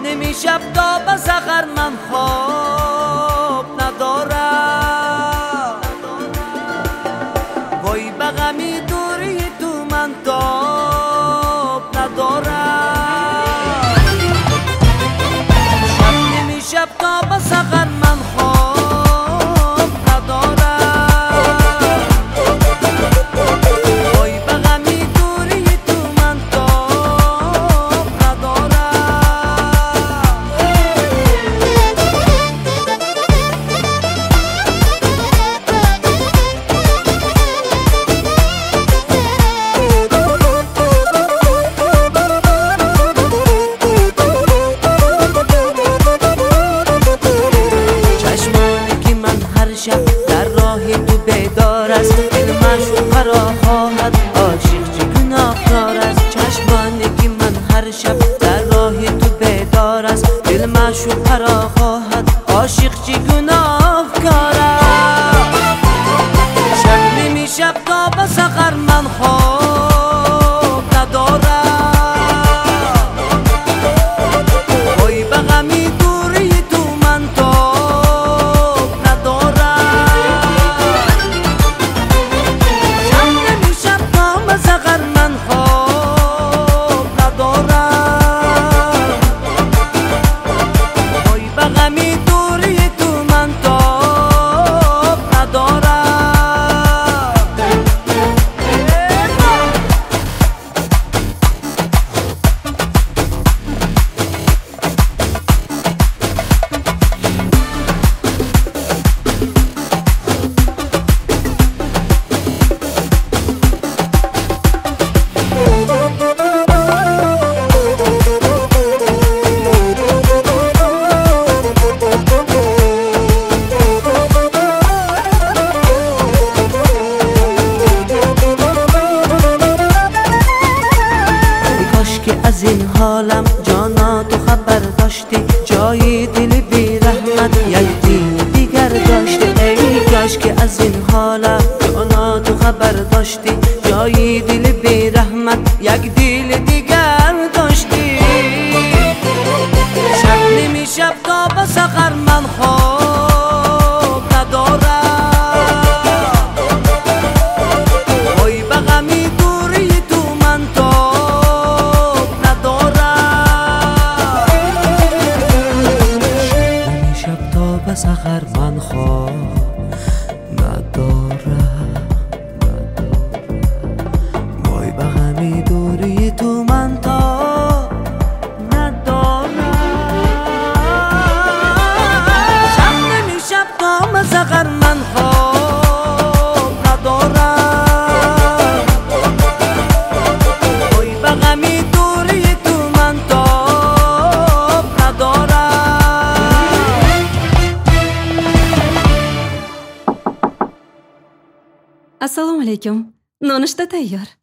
نمی شب تا به سحر من خواب ندارم، وای به غمی دوری تو من تاب ندارم. شب نمی شب تا به سحر من خواب ندارم، وای به غمی دوری تو من تاب ندارم. در راه تو بیدار است، دل معشوق را خواهد عاشق چه گناهکار است. چشمانی که من هر شب در راه تو بیدار است، دل معشوق را خواهد عاشق چه گناهکار است. شب نمی شب تا به سحر من خواب ندارم، وای به غمی دوری تو من تاب ندارم. شب نمی شب تا به سحر من خواب ندارم، وای به غمی دوری تو من تاب ندارم. از این حالم جانا تو خبر داشتی، جای دل بی رحمت یک دین دیگر داشتی. ای کاش که از این حالم جانا تو خبر داشتی، جای دل بی رحمت یک دل دیگر داشتی. شب نمی شب تا به سحر من خواب ندارم، وای به غمی دوری تو من تاب ندارم. نمی شب تا به سحر من خواب ندارم، وای به غمی دوری تو من تاب ندارم. شب نمی شب تا به سحر من خواب ندارم، وای به غمی دوری تو من تاب ندارم. Assalomu alaykum. Nonushta tayyor.